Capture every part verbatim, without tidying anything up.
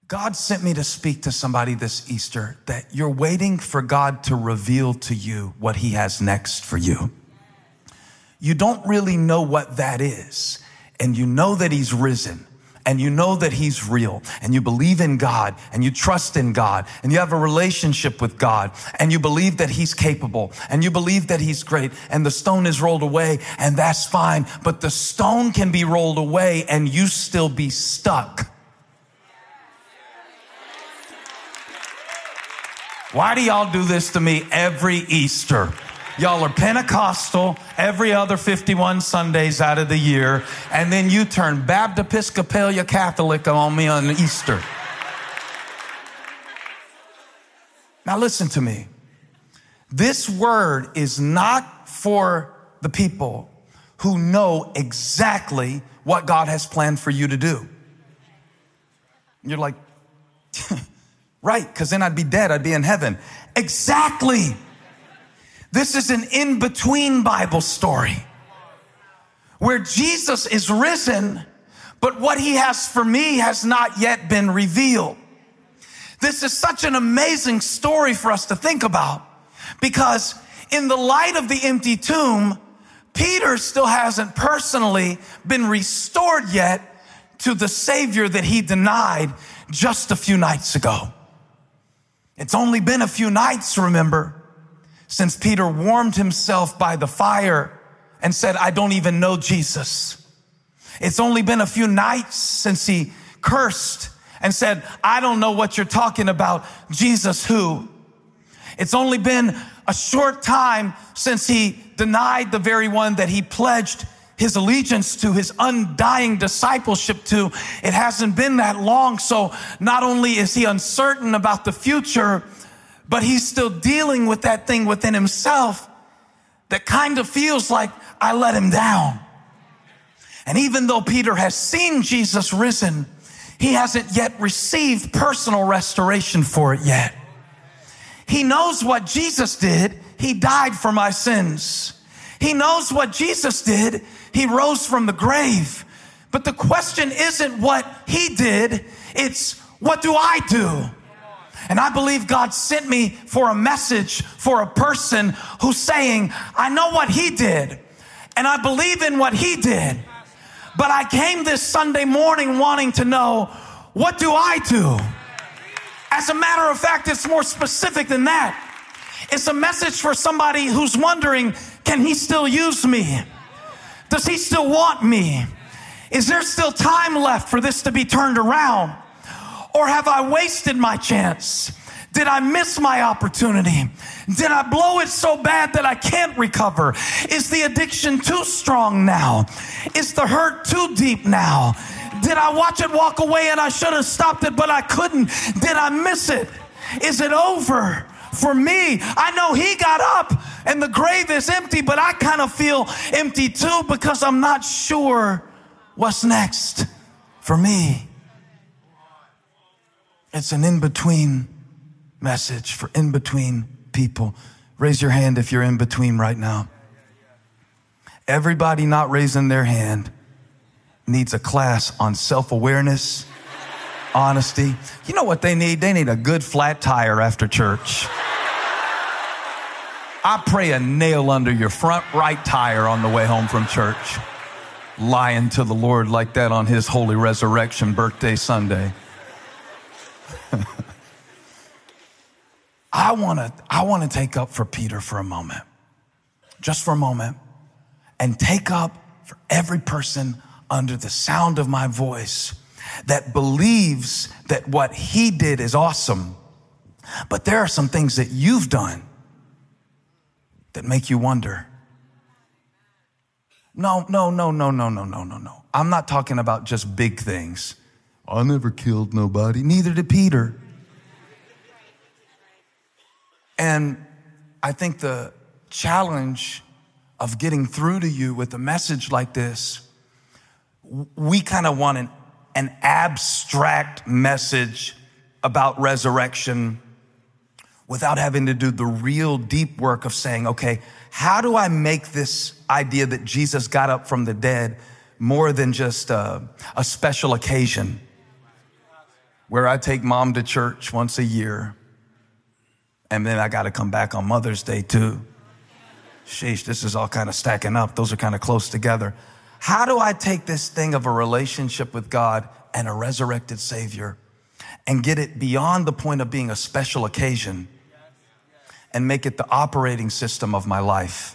God sent me to speak to somebody this Easter that you're waiting for God to reveal to you what he has next for you. You don't really know what that is. And you know that he's risen. And you know that he's real. And you believe in God. And you trust in God. And you have a relationship with God. And you believe that he's capable. And you believe that he's great. And the stone is rolled away. And that's fine. But the stone can be rolled away and you still be stuck. Why do y'all do this to me every Easter? Y'all are Pentecostal every other fifty-one Sundays out of the year, and then you turn Baptist Episcopalian Catholic on me on Easter. Now listen to me. This word is not for the people who know exactly what God has planned for you to do. You're like, right, because then I'd be dead. I'd be in heaven. Exactly. This is an in-between Bible story where Jesus is risen, but what he has for me has not yet been revealed. This is such an amazing story for us to think about because in the light of the empty tomb, Peter still hasn't personally been restored yet to the Savior that he denied just a few nights ago. It's only been a few nights, remember, since Peter warmed himself by the fire and said, I don't even know Jesus. It's only been a few nights since he cursed and said, I don't know what you're talking about, Jesus who? It's only been a short time since he denied the very one that he pledged his allegiance to, his undying discipleship to. It hasn't been that long. So not only is he uncertain about the future, but he's still dealing with that thing within himself that kind of feels like I let him down. And even though Peter has seen Jesus risen, he hasn't yet received personal restoration for it yet. He knows what Jesus did. He died for my sins. He knows what Jesus did. He rose from the grave. But the question isn't what he did. It's what do I do? And I believe God sent me for a message for a person who's saying, I know what he did and I believe in what he did. But I came this Sunday morning wanting to know, what do I do? As a matter of fact, it's more specific than that. It's a message for somebody who's wondering, can he still use me? Does he still want me? Is there still time left for this to be turned around? Or have I wasted my chance? Did I miss my opportunity? Did I blow it so bad that I can't recover? Is the addiction too strong now? Is the hurt too deep now? Did I watch it walk away and I should have stopped it, but I couldn't? Did I miss it? Is it over for me? I know he got up and the grave is empty, but I kind of feel empty too because I'm not sure what's next for me. It's an in-between message for in-between people. Raise your hand if you're in between right now. Everybody not raising their hand needs a class on self-awareness, honesty. You know what they need? They need a good flat tire after church. I pray a nail under your front right tire on the way home from church. Lying to the Lord like that on his holy resurrection birthday Sunday. I want to I want to take up for Peter for a moment, just for a moment, and take up for every person under the sound of my voice that believes that what he did is awesome, but there are some things that you've done that make you wonder. No, no, no, no, no, no, no, no, no. I'm not talking about just big things. I never killed nobody. Neither did Peter. And I think the challenge of getting through to you with a message like this, we kind of want an, an abstract message about resurrection without having to do the real deep work of saying, okay, how do I make this idea that Jesus got up from the dead more than just a, a special occasion? where I take mom to church once a year, and then I got to come back on Mother's Day too. Sheesh, this is all kind of stacking up. Those are kind of close together. How do I take this thing of a relationship with God and a resurrected Savior and get it beyond the point of being a special occasion and make it the operating system of my life?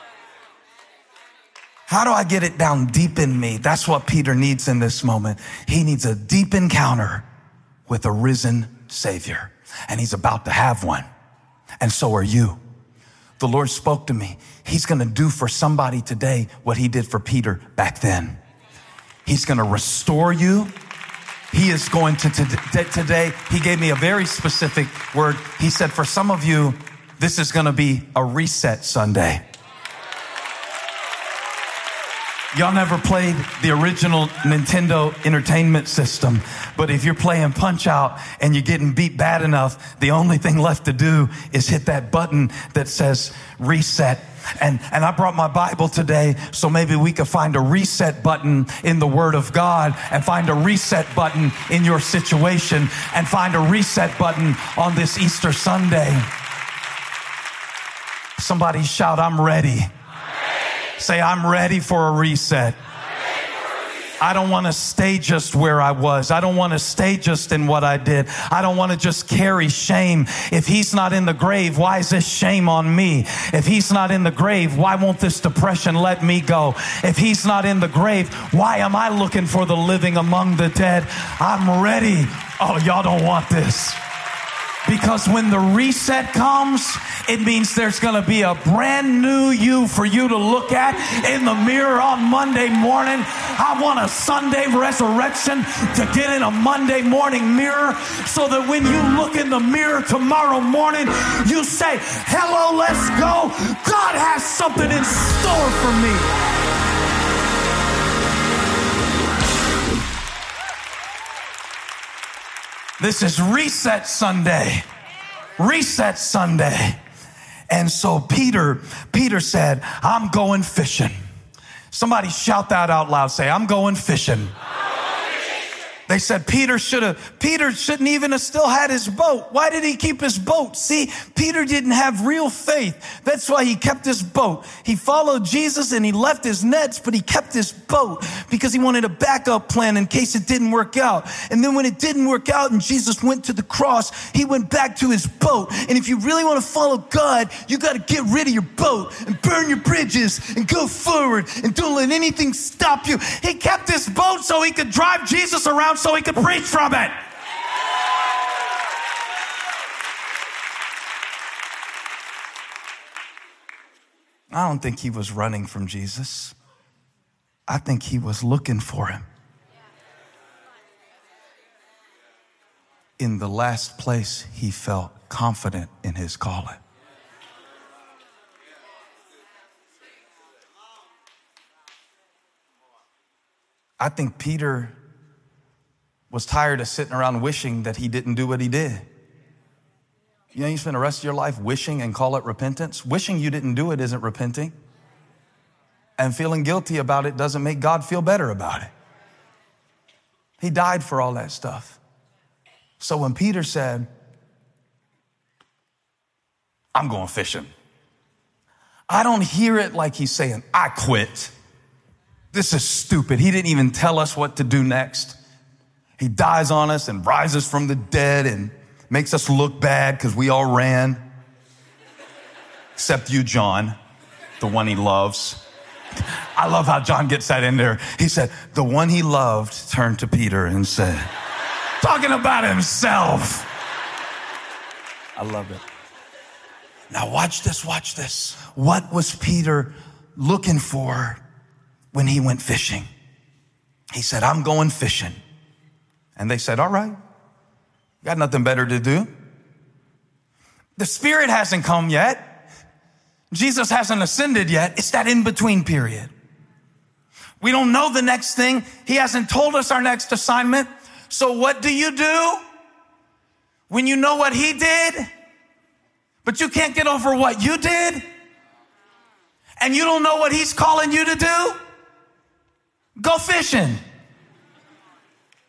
How do I get it down deep in me? That's what Peter needs in this moment. He needs a deep encounter with a risen Savior, and he's about to have one. And so are you. The Lord spoke to me. He's going to do for somebody today what he did for Peter back then. He's going to restore you. He is going to, to today. He gave me a very specific word. He said, for some of you, this is going to be a reset Sunday. Y'all never played the original Nintendo Entertainment System, but if you're playing Punch-Out and you're getting beat bad enough, the only thing left to do is hit that button that says reset. And, and I brought my Bible today, so maybe we could find a reset button in the Word of God and find a reset button in your situation and find a reset button on this Easter Sunday. Somebody shout, I'm ready. Say, I'm ready for a reset. I don't want to stay just where I was. I don't want to stay just in what I did. I don't want to just carry shame. If he's not in the grave, why is this shame on me? If he's not in the grave, why won't this depression let me go? If he's not in the grave, why am I looking for the living among the dead? I'm ready. Oh, y'all don't want this. Because when the reset comes, it means there's going to be a brand new you for you to look at in the mirror on Monday morning. I want a Sunday resurrection to get in a Monday morning mirror so that when you look in the mirror tomorrow morning, you say, hello, let's go. God has something in store for me. This is Reset Sunday. Reset Sunday. And so Peter, Peter said, I'm going fishing. Somebody shout that out loud. Say, I'm going fishing. They said Peter should have, Peter shouldn't even have still had his boat. Why did he keep his boat? See, Peter didn't have real faith. That's why he kept his boat. He followed Jesus and he left his nets, but he kept his boat because he wanted a backup plan in case it didn't work out. And then when it didn't work out and Jesus went to the cross, he went back to his boat. And if you really want to follow God, you got to get rid of your boat and burn your bridges and go forward and don't let anything stop you. He kept his boat so he could drive Jesus around so he could preach from it. I don't think he was running from Jesus. I think he was looking for him. In the last place, he felt confident in his calling. I think Peter was tired of sitting around wishing that he didn't do what he did. You know, you spend the rest of your life wishing and call it repentance. Wishing you didn't do it isn't repenting. And feeling guilty about it doesn't make God feel better about it. He died for all that stuff. So when Peter said, I'm going fishing, I don't hear it like he's saying, I quit. This is stupid. He didn't even tell us what to do next. He dies on us and rises from the dead and makes us look bad because we all ran. Except you, John, the one he loves. I love how John gets that in there. He said, the one he loved turned to Peter and said, talking about himself. I love it. Now watch this, watch this. What was Peter looking for when he went fishing? He said, I'm going fishing. And they said, all right, got nothing better to do. The Spirit hasn't come yet. Jesus hasn't ascended yet. It's that in-between period. We don't know the next thing. He hasn't told us our next assignment. So what do you do when you know what he did, but you can't get over what you did, and you don't know what he's calling you to do? Go fishing.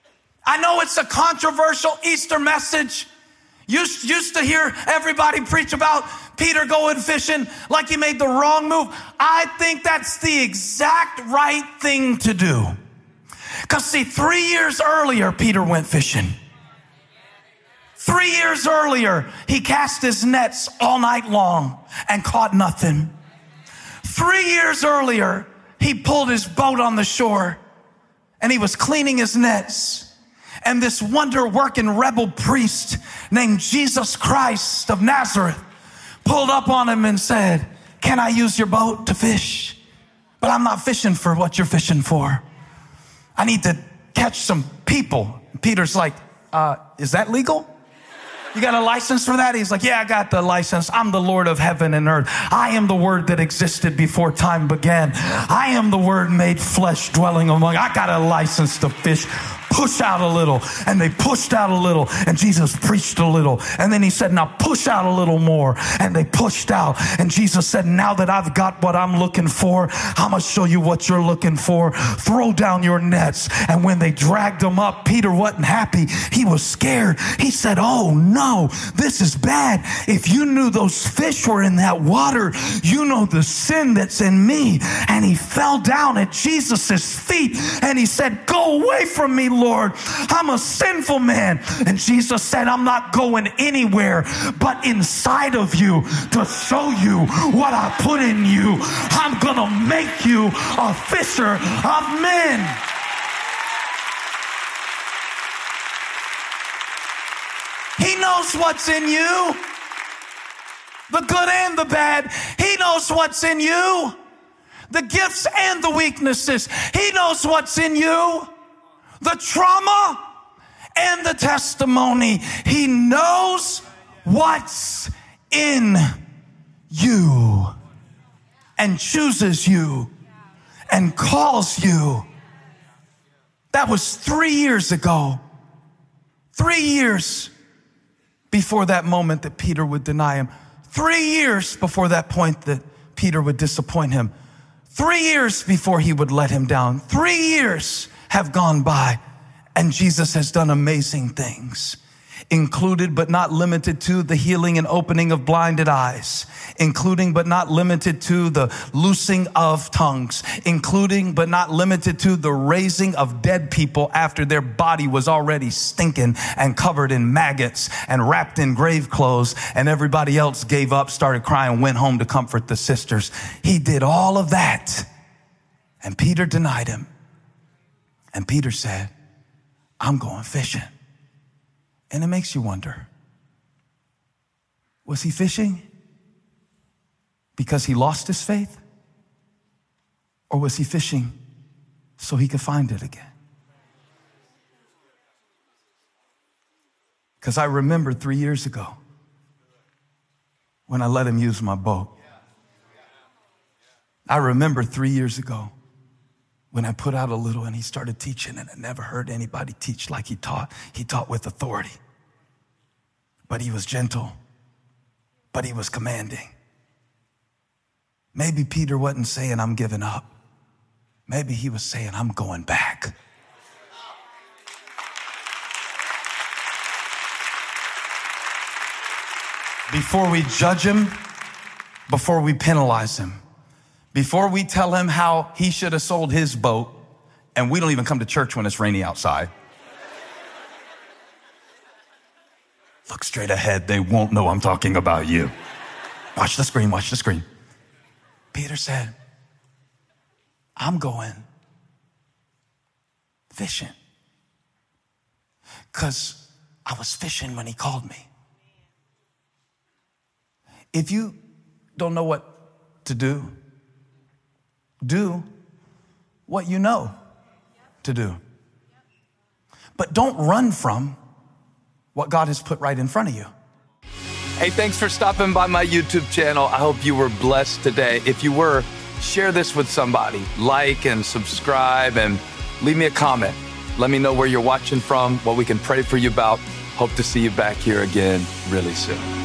I know it's a controversial Easter message. Used, used to hear everybody preach about Peter going fishing like he made the wrong move. I think that's the exact right thing to do. Because see, three years earlier, Peter went fishing. Three years earlier, he cast his nets all night long and caught nothing. Three years earlier, he pulled his boat on the shore and he was cleaning his nets. And this wonder-working rebel priest named Jesus Christ of Nazareth pulled up on him and said, can I use your boat to fish? But I'm not fishing for what you're fishing for. I need to catch some people. Peter's like, uh, is that legal? You got a license for that? He's like, yeah, I got the license. I'm the Lord of heaven and earth. I am the Word that existed before time began. I am the Word made flesh dwelling among. I got a license to fish. Push out a little. And they pushed out a little. And Jesus preached a little. And then he said, now push out a little more. And they pushed out. And Jesus said, now that I've got what I'm looking for, I'm going to show you what you're looking for. Throw down your nets. And when they dragged him up, Peter wasn't happy. He was scared. He said, oh no, this is bad. If you knew those fish were in that water, you know the sin that's in me. And he fell down at Jesus' feet. And he said, go away from me, Lord. Lord, I'm a sinful man. And Jesus said, I'm not going anywhere but inside of you to show you what I put in you. I'm going to make you a fisher of men. He knows what's in you, the good and the bad. He knows what's in you, the gifts and the weaknesses. He knows what's in you. The trauma and the testimony. He knows what's in you and chooses you and calls you. That was three years ago. Three years before that moment that Peter would deny him. Three years before that point that Peter would disappoint him. Three years before he would let him down. Three years have gone by, and Jesus has done amazing things, included but not limited to the healing and opening of blinded eyes, including but not limited to the loosing of tongues, including but not limited to the raising of dead people after their body was already stinking and covered in maggots and wrapped in grave clothes, and everybody else gave up, started crying, went home to comfort the sisters. He did all of that, and Peter denied him. And Peter said, I'm going fishing. And it makes you wonder, was he fishing because he lost his faith? Or was he fishing so he could find it again? Because I remember three years ago when I let him use my boat. I remember three years ago when I put out a little and he started teaching, and I never heard anybody teach like he taught. He taught with authority. But he was gentle. But he was commanding. Maybe Peter wasn't saying, I'm giving up. Maybe he was saying, I'm going back. Before we judge him, before we penalize him, before we tell him how he should have sold his boat, and we don't even come to church when it's rainy outside. Look straight ahead. They won't know I'm talking about you. Watch the screen, watch the screen. Peter said, I'm going fishing. Because I was fishing when he called me. If you don't know what to do, do what you know to do. But don't run from what God has put right in front of you. Hey, thanks for stopping by my YouTube channel. I hope you were blessed today. If you were, share this with somebody. Like and subscribe and leave me a comment. Let me know where you're watching from, what we can pray for you about. Hope to see you back here again really soon.